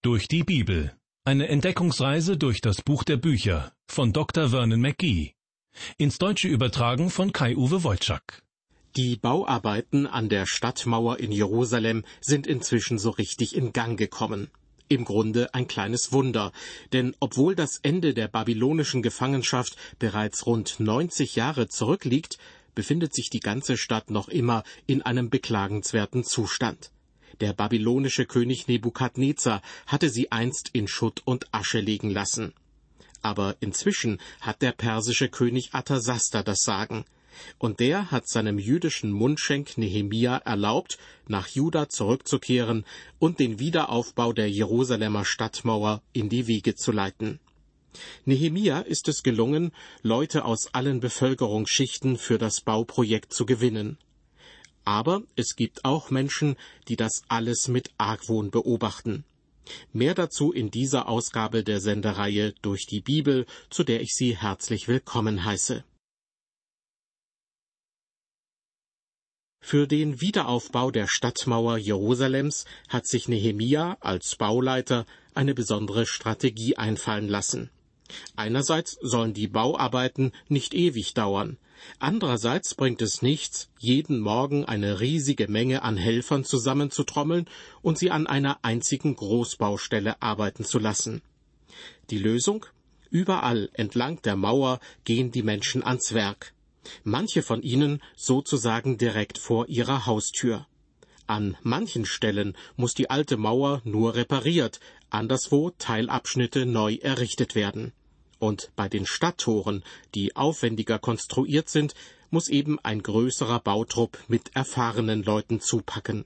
Durch die Bibel. Eine Entdeckungsreise durch das Buch der Bücher von Dr. Vernon McGee. Ins Deutsche übertragen von Kai-Uwe Wojczak. Die Bauarbeiten an der Stadtmauer in Jerusalem sind inzwischen so richtig in Gang gekommen. Im Grunde ein kleines Wunder, denn obwohl das Ende der babylonischen Gefangenschaft bereits rund 90 Jahre zurückliegt, befindet sich die ganze Stadt noch immer in einem beklagenswerten Zustand. Der babylonische König Nebukadnezar hatte sie einst in Schutt und Asche liegen lassen. Aber inzwischen hat der persische König Arthasasta das Sagen. Und der hat seinem jüdischen Mundschenk Nehemia erlaubt, nach Juda zurückzukehren und den Wiederaufbau der Jerusalemer Stadtmauer in die Wege zu leiten. Nehemia ist es gelungen, Leute aus allen Bevölkerungsschichten für das Bauprojekt zu gewinnen. Aber es gibt auch Menschen, die das alles mit Argwohn beobachten. Mehr dazu in dieser Ausgabe der Sendereihe Durch die Bibel, zu der ich Sie herzlich willkommen heiße. Für den Wiederaufbau der Stadtmauer Jerusalems hat sich Nehemia als Bauleiter eine besondere Strategie einfallen lassen. Einerseits sollen die Bauarbeiten nicht ewig dauern. Andererseits bringt es nichts, jeden Morgen eine riesige Menge an Helfern zusammenzutrommeln und sie an einer einzigen Großbaustelle arbeiten zu lassen. Die Lösung? Überall entlang der Mauer gehen die Menschen ans Werk. Manche von ihnen sozusagen direkt vor ihrer Haustür. An manchen Stellen muss die alte Mauer nur repariert, anderswo Teilabschnitte neu errichtet werden. Und bei den Stadttoren, die aufwendiger konstruiert sind, muss eben ein größerer Bautrupp mit erfahrenen Leuten zupacken.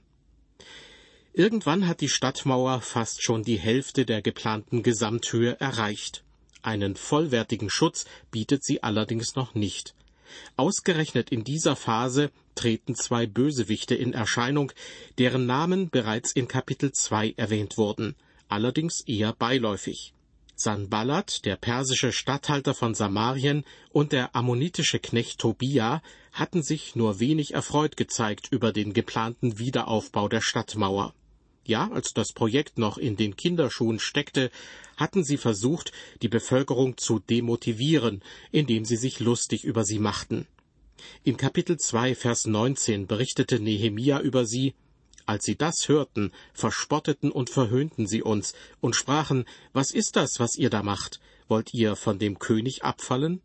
Irgendwann hat die Stadtmauer fast schon die Hälfte der geplanten Gesamthöhe erreicht. Einen vollwertigen Schutz bietet sie allerdings noch nicht. Ausgerechnet in dieser Phase treten zwei Bösewichte in Erscheinung, deren Namen bereits in Kapitel 2 erwähnt wurden, allerdings eher beiläufig. Sanballat, der persische Statthalter von Samarien, und der ammonitische Knecht Tobia hatten sich nur wenig erfreut gezeigt über den geplanten Wiederaufbau der Stadtmauer. Ja, als das Projekt noch in den Kinderschuhen steckte, hatten sie versucht, die Bevölkerung zu demotivieren, indem sie sich lustig über sie machten. In Kapitel 2, Vers 19 berichtete Nehemia über sie: Als sie das hörten, verspotteten und verhöhnten sie uns und sprachen: Was ist das, was ihr da macht? Wollt ihr von dem König abfallen?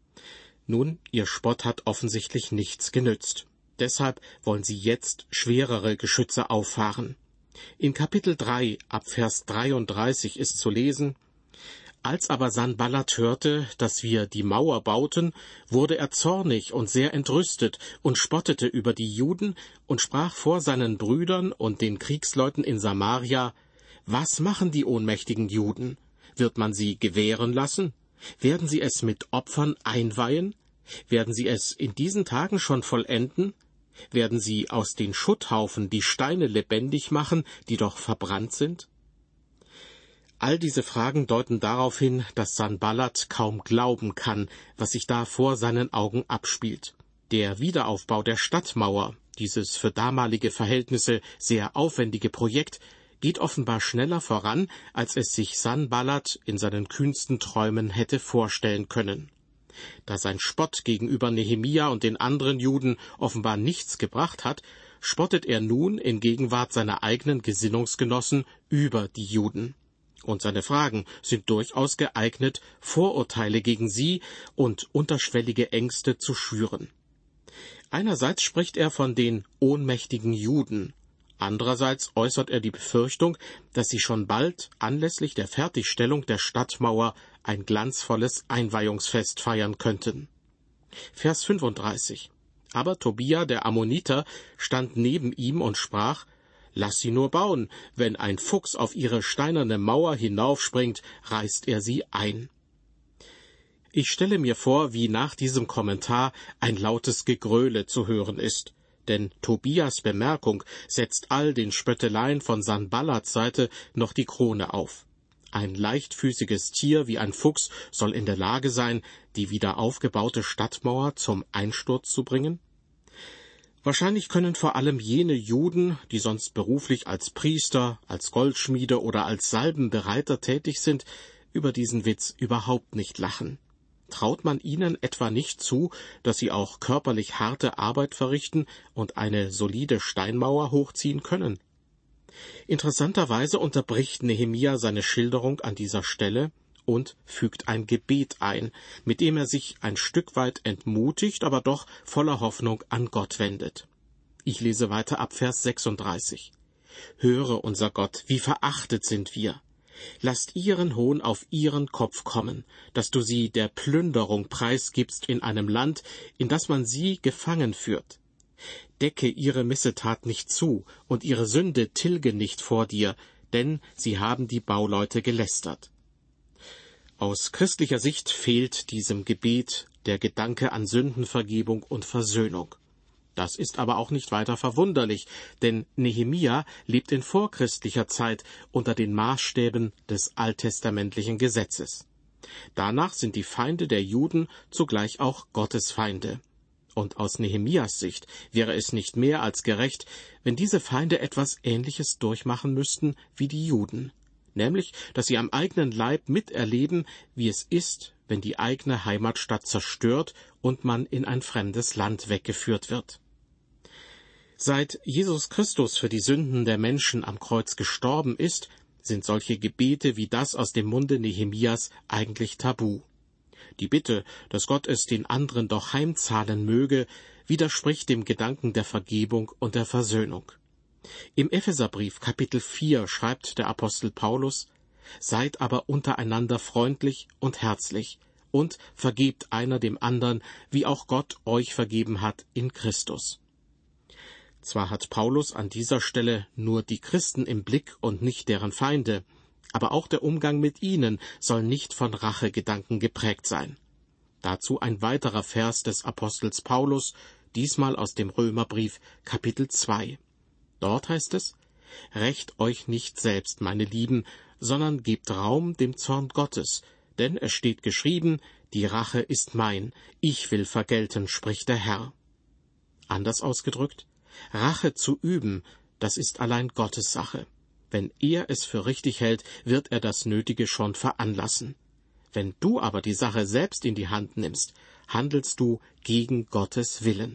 Nun, ihr Spott hat offensichtlich nichts genützt. Deshalb wollen sie jetzt schwerere Geschütze auffahren. In Kapitel 3, ab Vers 33 ist zu lesen: Als aber Sanballat hörte, dass wir die Mauer bauten, wurde er zornig und sehr entrüstet und spottete über die Juden und sprach vor seinen Brüdern und den Kriegsleuten in Samaria: Was machen die ohnmächtigen Juden? Wird man sie gewähren lassen? Werden sie es mit Opfern einweihen? Werden sie es in diesen Tagen schon vollenden? Werden sie aus den Schutthaufen die Steine lebendig machen, die doch verbrannt sind? All diese Fragen deuten darauf hin, dass Sanballat kaum glauben kann, was sich da vor seinen Augen abspielt. Der Wiederaufbau der Stadtmauer, dieses für damalige Verhältnisse sehr aufwendige Projekt, geht offenbar schneller voran, als es sich Sanballat in seinen kühnsten Träumen hätte vorstellen können. Da sein Spott gegenüber Nehemia und den anderen Juden offenbar nichts gebracht hat, spottet er nun in Gegenwart seiner eigenen Gesinnungsgenossen über die Juden. Und seine Fragen sind durchaus geeignet, Vorurteile gegen sie und unterschwellige Ängste zu schüren. Einerseits spricht er von den ohnmächtigen Juden. Andererseits äußert er die Befürchtung, dass sie schon bald anlässlich der Fertigstellung der Stadtmauer ein glanzvolles Einweihungsfest feiern könnten. Vers 35. Aber Tobia, der Ammoniter, stand neben ihm und sprach: Lass sie nur bauen, wenn ein Fuchs auf ihre steinerne Mauer hinaufspringt, reißt er sie ein. Ich stelle mir vor, wie nach diesem Kommentar ein lautes Gegröle zu hören ist. Denn Tobias Bemerkung setzt all den Spötteleien von Sanballats Seite noch die Krone auf. Ein leichtfüßiges Tier wie ein Fuchs soll in der Lage sein, die wieder aufgebaute Stadtmauer zum Einsturz zu bringen? Wahrscheinlich können vor allem jene Juden, die sonst beruflich als Priester, als Goldschmiede oder als Salbenbereiter tätig sind, über diesen Witz überhaupt nicht lachen. Traut man ihnen etwa nicht zu, dass sie auch körperlich harte Arbeit verrichten und eine solide Steinmauer hochziehen können? Interessanterweise unterbricht Nehemia seine Schilderung an dieser Stelle und fügt ein Gebet ein, mit dem er sich ein Stück weit entmutigt, aber doch voller Hoffnung an Gott wendet. Ich lese weiter ab Vers 36. Höre, unser Gott, wie verachtet sind wir. Lasst ihren Hohn auf ihren Kopf kommen, dass du sie der Plünderung preisgibst in einem Land, in das man sie gefangen führt. Decke ihre Missetat nicht zu und ihre Sünde tilge nicht vor dir, denn sie haben die Bauleute gelästert. Aus christlicher Sicht fehlt diesem Gebet der Gedanke an Sündenvergebung und Versöhnung. Das ist aber auch nicht weiter verwunderlich, denn Nehemia lebt in vorchristlicher Zeit unter den Maßstäben des alttestamentlichen Gesetzes. Danach sind die Feinde der Juden zugleich auch Gottes Feinde. Und aus Nehemias Sicht wäre es nicht mehr als gerecht, wenn diese Feinde etwas Ähnliches durchmachen müssten wie die Juden, nämlich, dass sie am eigenen Leib miterleben, wie es ist, wenn die eigene Heimatstadt zerstört und man in ein fremdes Land weggeführt wird. Seit Jesus Christus für die Sünden der Menschen am Kreuz gestorben ist, sind solche Gebete wie das aus dem Munde Nehemias eigentlich tabu. Die Bitte, dass Gott es den anderen doch heimzahlen möge, widerspricht dem Gedanken der Vergebung und der Versöhnung. Im Epheserbrief Kapitel 4 schreibt der Apostel Paulus: Seid aber untereinander freundlich und herzlich und vergebt einer dem anderen, wie auch Gott euch vergeben hat in Christus. Zwar hat Paulus an dieser Stelle nur die Christen im Blick und nicht deren Feinde, aber auch der Umgang mit ihnen soll nicht von Rachegedanken geprägt sein. Dazu ein weiterer Vers des Apostels Paulus, diesmal aus dem Römerbrief Kapitel 2. Dort heißt es: Rächt euch nicht selbst, meine Lieben, sondern gebt Raum dem Zorn Gottes, denn es steht geschrieben, die Rache ist mein, ich will vergelten, spricht der Herr. Anders ausgedrückt, Rache zu üben, das ist allein Gottes Sache. Wenn er es für richtig hält, wird er das Nötige schon veranlassen. Wenn du aber die Sache selbst in die Hand nimmst, handelst du gegen Gottes Willen.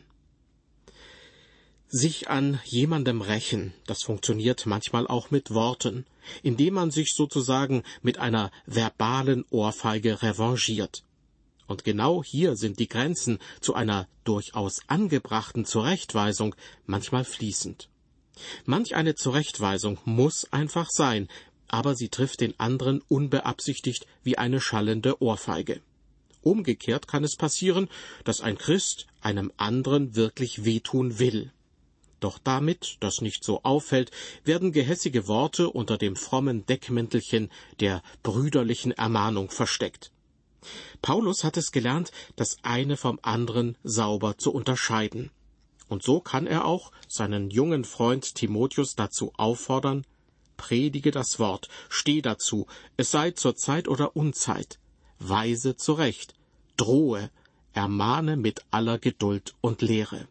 Sich an jemandem rächen, das funktioniert manchmal auch mit Worten, indem man sich sozusagen mit einer verbalen Ohrfeige revanchiert. Und genau hier sind die Grenzen zu einer durchaus angebrachten Zurechtweisung manchmal fließend. Manch eine Zurechtweisung muss einfach sein, aber sie trifft den anderen unbeabsichtigt wie eine schallende Ohrfeige. Umgekehrt kann es passieren, dass ein Christ einem anderen wirklich wehtun will. Doch damit das nicht so auffällt, werden gehässige Worte unter dem frommen Deckmäntelchen der brüderlichen Ermahnung versteckt. Paulus hat es gelernt, das eine vom anderen sauber zu unterscheiden. Und so kann er auch seinen jungen Freund Timotheus dazu auffordern: Predige das Wort, steh dazu, es sei zur Zeit oder Unzeit, weise zurecht, drohe, ermahne mit aller Geduld und Lehre.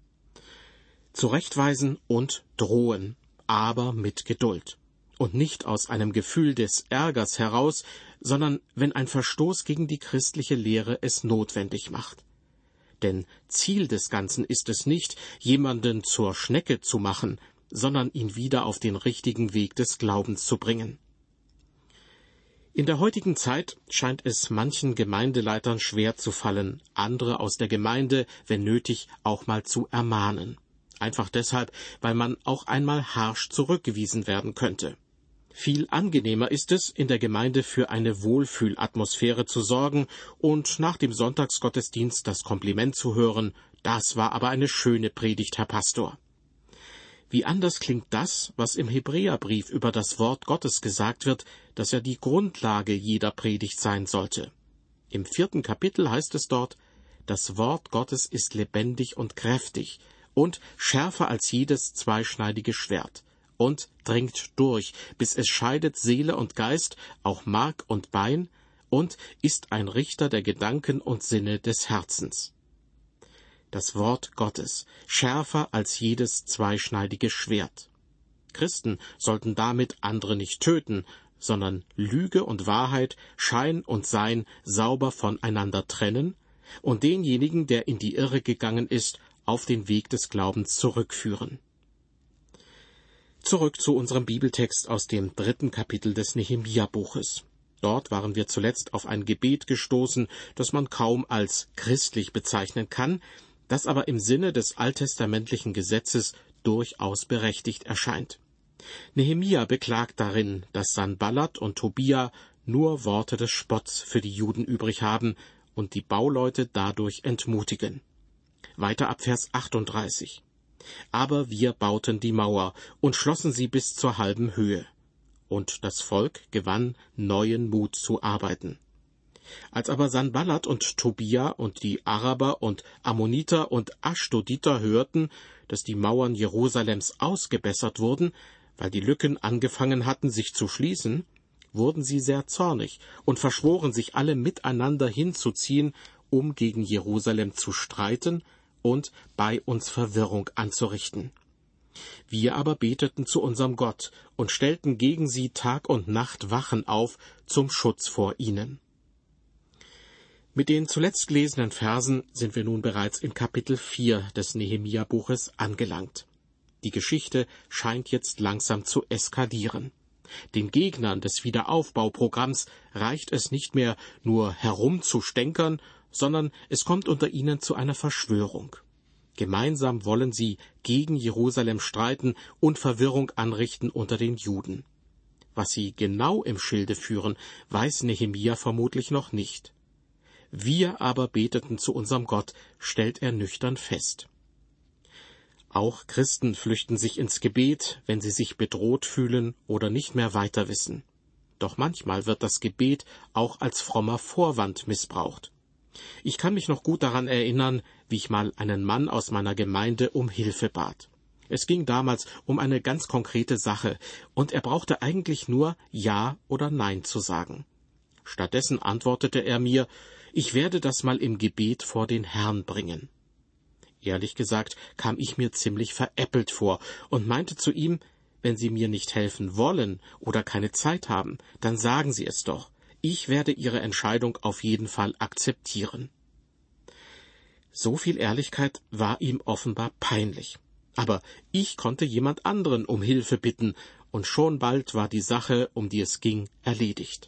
Zurechtweisen und drohen, aber mit Geduld. Und nicht aus einem Gefühl des Ärgers heraus, sondern wenn ein Verstoß gegen die christliche Lehre es notwendig macht. Denn Ziel des Ganzen ist es nicht, jemanden zur Schnecke zu machen, sondern ihn wieder auf den richtigen Weg des Glaubens zu bringen. In der heutigen Zeit scheint es manchen Gemeindeleitern schwer zu fallen, andere aus der Gemeinde, wenn nötig, auch mal zu ermahnen. Einfach deshalb, weil man auch einmal harsch zurückgewiesen werden könnte. Viel angenehmer ist es, in der Gemeinde für eine Wohlfühlatmosphäre zu sorgen und nach dem Sonntagsgottesdienst das Kompliment zu hören: Das war aber eine schöne Predigt, Herr Pastor. Wie anders klingt das, was im Hebräerbrief über das Wort Gottes gesagt wird, das ja die Grundlage jeder Predigt sein sollte. Im 4. Kapitel heißt es dort: Das Wort Gottes ist lebendig und kräftig und schärfer als jedes zweischneidige Schwert und dringt durch, bis es scheidet Seele und Geist, auch Mark und Bein, und ist ein Richter der Gedanken und Sinne des Herzens. das Wort Gottes, schärfer als jedes zweischneidige Schwert. Christen sollten damit andere nicht töten, sondern Lüge und Wahrheit, Schein und Sein sauber voneinander trennen und denjenigen, der in die Irre gegangen ist, auf den Weg des Glaubens zurückführen. Zurück zu unserem Bibeltext aus dem 3. Kapitel des Nehemia-Buches. Dort waren wir zuletzt auf ein Gebet gestoßen, das man kaum als christlich bezeichnen kann, das aber im Sinne des alttestamentlichen Gesetzes durchaus berechtigt erscheint. Nehemia beklagt darin, dass Sanballat und Tobia nur Worte des Spotts für die Juden übrig haben und die Bauleute dadurch entmutigen. Weiter ab Vers 38. Aber wir bauten die Mauer und schlossen sie bis zur halben Höhe. Und das Volk gewann neuen Mut zu arbeiten. Als aber Sanballat und Tobia und die Araber und Ammoniter und Aschdoditer hörten, dass die Mauern Jerusalems ausgebessert wurden, weil die Lücken angefangen hatten, sich zu schließen, wurden sie sehr zornig und verschworen sich alle miteinander hinzuziehen, um gegen Jerusalem zu streiten und bei uns Verwirrung anzurichten. Wir aber beteten zu unserem Gott und stellten gegen sie Tag und Nacht Wachen auf zum Schutz vor ihnen. Mit den zuletzt gelesenen Versen sind wir nun bereits in Kapitel 4 des Nehemia-Buches angelangt. Die Geschichte scheint jetzt langsam zu eskalieren. Den Gegnern des Wiederaufbauprogramms reicht es nicht mehr, nur herumzustänkern, sondern es kommt unter ihnen zu einer Verschwörung. Gemeinsam wollen sie gegen Jerusalem streiten und Verwirrung anrichten unter den Juden. Was sie genau im Schilde führen, weiß Nehemia vermutlich noch nicht. Wir aber beteten zu unserem Gott, stellt er nüchtern fest. Auch Christen flüchten sich ins Gebet, wenn sie sich bedroht fühlen oder nicht mehr weiter wissen. Doch manchmal wird das Gebet auch als frommer Vorwand missbraucht. Ich kann mich noch gut daran erinnern, wie ich mal einen Mann aus meiner Gemeinde um Hilfe bat. Es ging damals um eine ganz konkrete Sache, und er brauchte eigentlich nur Ja oder Nein zu sagen. Stattdessen antwortete er mir, ich werde das mal im Gebet vor den Herrn bringen. Ehrlich gesagt kam ich mir ziemlich veräppelt vor und meinte zu ihm, wenn Sie mir nicht helfen wollen oder keine Zeit haben, dann sagen Sie es doch. Ich werde Ihre Entscheidung auf jeden Fall akzeptieren. So viel Ehrlichkeit war ihm offenbar peinlich. Aber ich konnte jemand anderen um Hilfe bitten, und schon bald war die Sache, um die es ging, erledigt.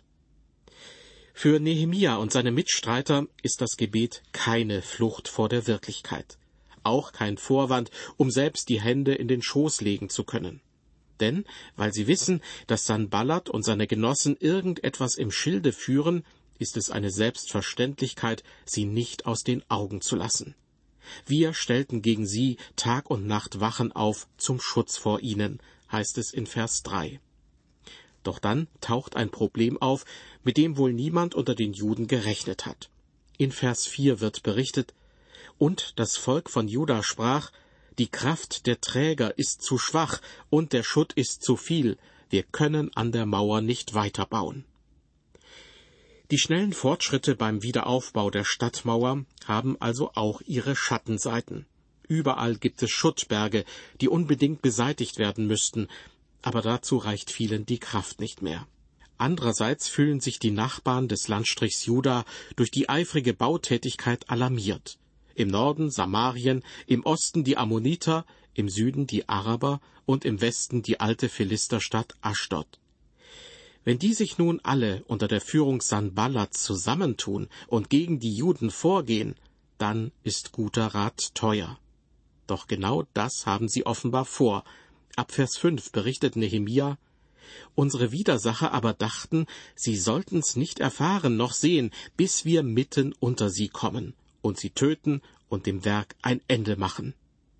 Für Nehemia und seine Mitstreiter ist das Gebet keine Flucht vor der Wirklichkeit, auch kein Vorwand, um selbst die Hände in den Schoß legen zu können. Denn, weil sie wissen, dass Sanballat und seine Genossen irgendetwas im Schilde führen, ist es eine Selbstverständlichkeit, sie nicht aus den Augen zu lassen. Wir stellten gegen sie Tag und Nacht Wachen auf zum Schutz vor ihnen, heißt es in Vers 3. Doch dann taucht ein Problem auf, mit dem wohl niemand unter den Juden gerechnet hat. In Vers 4 wird berichtet, und das Volk von Juda sprach, die Kraft der Träger ist zu schwach und der Schutt ist zu viel, wir können an der Mauer nicht weiterbauen. Die schnellen Fortschritte beim Wiederaufbau der Stadtmauer haben also auch ihre Schattenseiten. Überall gibt es Schuttberge, die unbedingt beseitigt werden müssten, aber dazu reicht vielen die Kraft nicht mehr. Andererseits fühlen sich die Nachbarn des Landstrichs Juda durch die eifrige Bautätigkeit alarmiert. Im Norden Samarien, im Osten die Ammoniter, im Süden die Araber und im Westen die alte Philisterstadt Aschdod. Wenn die sich nun alle unter der Führung Sanballats zusammentun und gegen die Juden vorgehen, dann ist guter Rat teuer. Doch genau das haben sie offenbar vor. Ab Vers 5 berichtet Nehemia, unsere Widersacher aber dachten, sie sollten's nicht erfahren noch sehen, bis wir mitten unter sie kommen und sie töten und dem Werk ein Ende machen.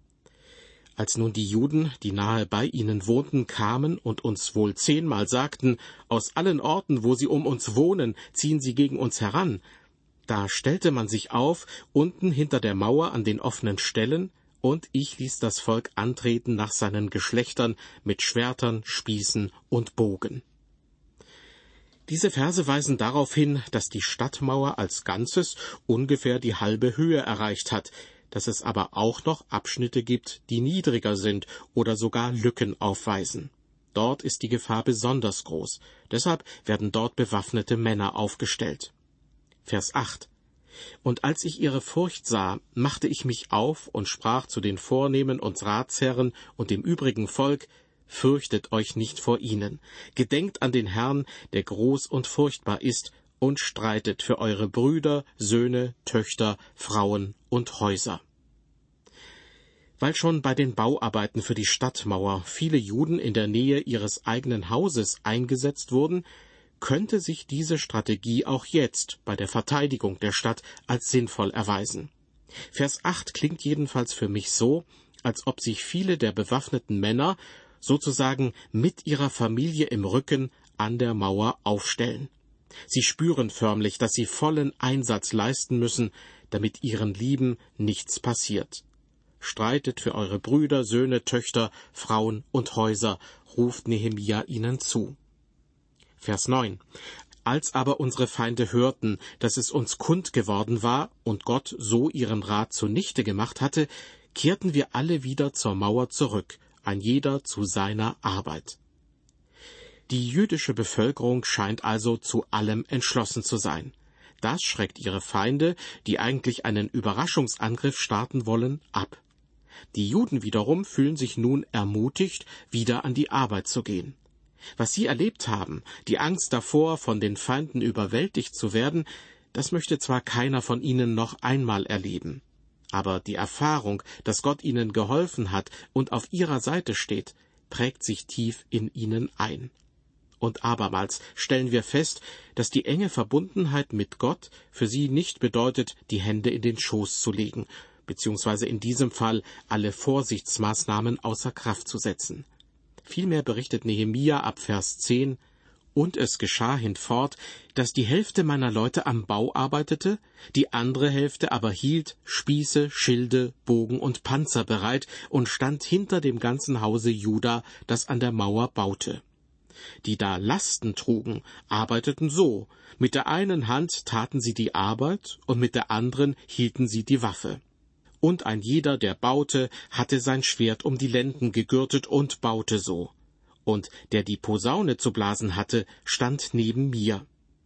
Als nun die Juden, die nahe bei ihnen wohnten, kamen und uns wohl 10-mal sagten, aus allen Orten, wo sie um uns wohnen, ziehen sie gegen uns heran, da stellte man sich auf, unten hinter der Mauer an den offenen Stellen, und ich ließ das Volk antreten nach seinen Geschlechtern mit Schwertern, Spießen und Bogen. Diese Verse weisen darauf hin, dass die Stadtmauer als Ganzes ungefähr die halbe Höhe erreicht hat, dass es aber auch noch Abschnitte gibt, die niedriger sind oder sogar Lücken aufweisen. Dort ist die Gefahr besonders groß. Deshalb werden dort bewaffnete Männer aufgestellt. Vers 8. Und als ich ihre Furcht sah, machte ich mich auf und sprach zu den Vornehmen und Ratsherren und dem übrigen Volk: Fürchtet euch nicht vor ihnen. Gedenkt an den Herrn, der groß und furchtbar ist, und streitet für eure Brüder, Söhne, Töchter, Frauen und Häuser. Weil schon bei den Bauarbeiten für die Stadtmauer viele Juden in der Nähe ihres eigenen Hauses eingesetzt wurden, könnte sich diese Strategie auch jetzt bei der Verteidigung der Stadt als sinnvoll erweisen. Vers 8 klingt jedenfalls für mich so, als ob sich viele der bewaffneten Männer sozusagen mit ihrer Familie im Rücken an der Mauer aufstellen. Sie spüren förmlich, dass sie vollen Einsatz leisten müssen, damit ihren Lieben nichts passiert. Streitet für eure Brüder, Söhne, Töchter, Frauen und Häuser, ruft Nehemia ihnen zu. Vers 9. Als aber unsere Feinde hörten, dass es uns kund geworden war und Gott so ihren Rat zunichte gemacht hatte, kehrten wir alle wieder zur Mauer zurück, ein jeder zu seiner Arbeit. Die jüdische Bevölkerung scheint also zu allem entschlossen zu sein. Das schreckt ihre Feinde, die eigentlich einen Überraschungsangriff starten wollen, ab. Die Juden wiederum fühlen sich nun ermutigt, wieder an die Arbeit zu gehen. Was sie erlebt haben, die Angst davor, von den Feinden überwältigt zu werden, das möchte zwar keiner von ihnen noch einmal erleben. Aber die Erfahrung, dass Gott ihnen geholfen hat und auf ihrer Seite steht, prägt sich tief in ihnen ein. Und abermals stellen wir fest, dass die enge Verbundenheit mit Gott für sie nicht bedeutet, die Hände in den Schoß zu legen, beziehungsweise in diesem Fall alle Vorsichtsmaßnahmen außer Kraft zu setzen. Vielmehr berichtet Nehemia ab Vers 10, und es geschah hinfort, dass die Hälfte meiner Leute am Bau arbeitete, die andere Hälfte aber hielt Spieße, Schilde, Bogen und Panzer bereit und stand hinter dem ganzen Hause Juda, das an der Mauer baute. Die da Lasten trugen, arbeiteten so: Mit der einen Hand taten sie die Arbeit und mit der anderen hielten sie die Waffe. Und ein jeder, der baute, hatte sein Schwert um die Lenden gegürtet und baute so. Und der die Posaune zu blasen hatte, stand neben mir.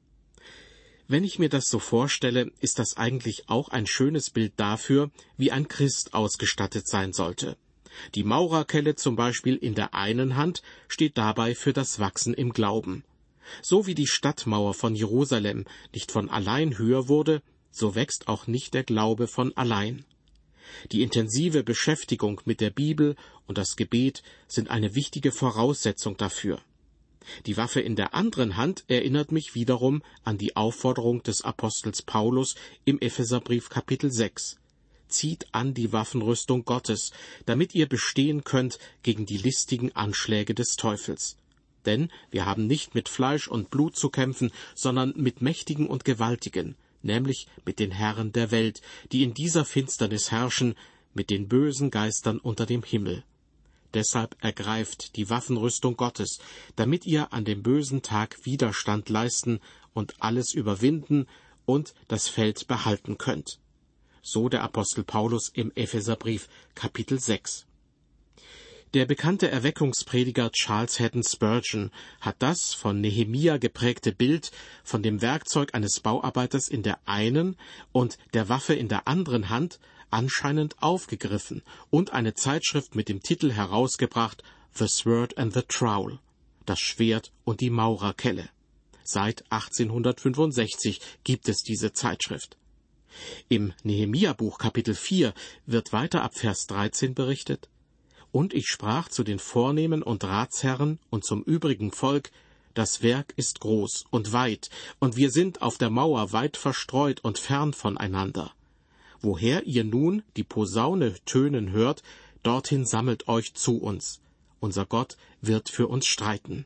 Wenn ich mir das so vorstelle, ist das eigentlich auch ein schönes Bild dafür, wie ein Christ ausgestattet sein sollte. Die Maurerkelle zum Beispiel in der einen Hand steht dabei für das Wachsen im Glauben. So wie die Stadtmauer von Jerusalem nicht von allein höher wurde, so wächst auch nicht der Glaube von allein. Die intensive Beschäftigung mit der Bibel und das Gebet sind eine wichtige Voraussetzung dafür. Die Waffe in der anderen Hand erinnert mich wiederum an die Aufforderung des Apostels Paulus im Epheserbrief Kapitel 6. Zieht an die Waffenrüstung Gottes, damit ihr bestehen könnt gegen die listigen Anschläge des Teufels. Denn wir haben nicht mit Fleisch und Blut zu kämpfen, sondern mit Mächtigen und Gewaltigen, nämlich mit den Herren der Welt, die in dieser Finsternis herrschen, mit den bösen Geistern unter dem Himmel. Deshalb ergreift die Waffenrüstung Gottes, damit ihr an dem bösen Tag Widerstand leisten und alles überwinden und das Feld behalten könnt. So der Apostel Paulus im Epheserbrief Kapitel 6. Der bekannte Erweckungsprediger Charles Haddon Spurgeon hat das von Nehemia geprägte Bild von dem Werkzeug eines Bauarbeiters in der einen und der Waffe in der anderen Hand anscheinend aufgegriffen und eine Zeitschrift mit dem Titel herausgebracht, The Sword and the Trowel, das Schwert und die Maurerkelle. Seit 1865 gibt es diese Zeitschrift. Im Nehemia-Buch Kapitel 4 wird weiter ab Vers 13 berichtet: Und ich sprach zu den Vornehmen und Ratsherren und zum übrigen Volk: Das Werk ist groß und weit, und wir sind auf der Mauer weit verstreut und fern voneinander. Woher ihr nun die Posaune tönen hört, dorthin sammelt euch zu uns. Unser Gott wird für uns streiten.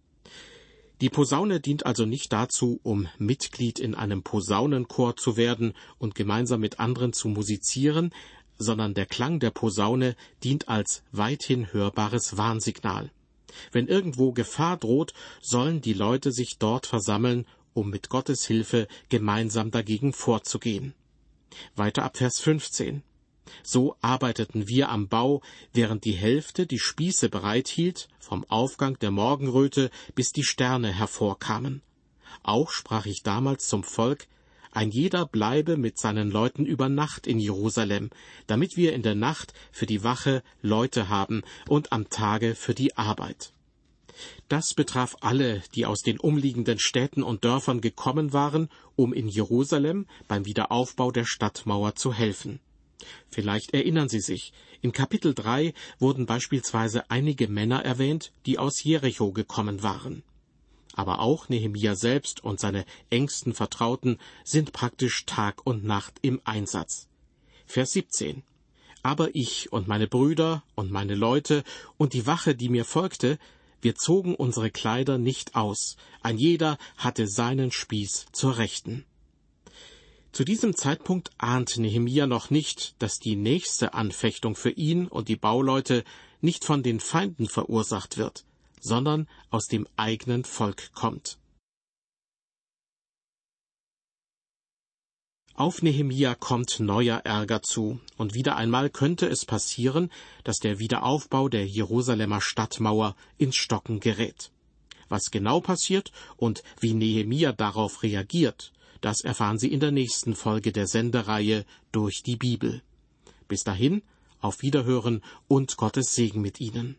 Die Posaune dient also nicht dazu, um Mitglied in einem Posaunenchor zu werden und gemeinsam mit anderen zu musizieren, sondern der Klang der Posaune dient als weithin hörbares Warnsignal. Wenn irgendwo Gefahr droht, sollen die Leute sich dort versammeln, um mit Gottes Hilfe gemeinsam dagegen vorzugehen. Weiter ab Vers 15. So arbeiteten wir am Bau, während die Hälfte die Spieße bereithielt, vom Aufgang der Morgenröte bis die Sterne hervorkamen. Auch sprach ich damals zum Volk: Ein jeder bleibe mit seinen Leuten über Nacht in Jerusalem, damit wir in der Nacht für die Wache Leute haben und am Tage für die Arbeit. Das betraf alle, die aus den umliegenden Städten und Dörfern gekommen waren, um in Jerusalem beim Wiederaufbau der Stadtmauer zu helfen. Vielleicht erinnern Sie sich, in Kapitel 3 wurden beispielsweise einige Männer erwähnt, die aus Jericho gekommen waren. Aber auch Nehemia selbst und seine engsten Vertrauten sind praktisch Tag und Nacht im Einsatz. Vers 17. Aber ich und meine Brüder und meine Leute und die Wache, die mir folgte, wir zogen unsere Kleider nicht aus, ein jeder hatte seinen Spieß zur Rechten. Zu diesem Zeitpunkt ahnt Nehemia noch nicht, dass die nächste Anfechtung für ihn und die Bauleute nicht von den Feinden verursacht wird, sondern aus dem eigenen Volk kommt. Auf Nehemia kommt neuer Ärger zu, und wieder einmal könnte es passieren, dass der Wiederaufbau der Jerusalemer Stadtmauer ins Stocken gerät. Was genau passiert und wie Nehemia darauf reagiert, das erfahren Sie in der nächsten Folge der Sendereihe Durch die Bibel. Bis dahin, auf Wiederhören und Gottes Segen mit Ihnen.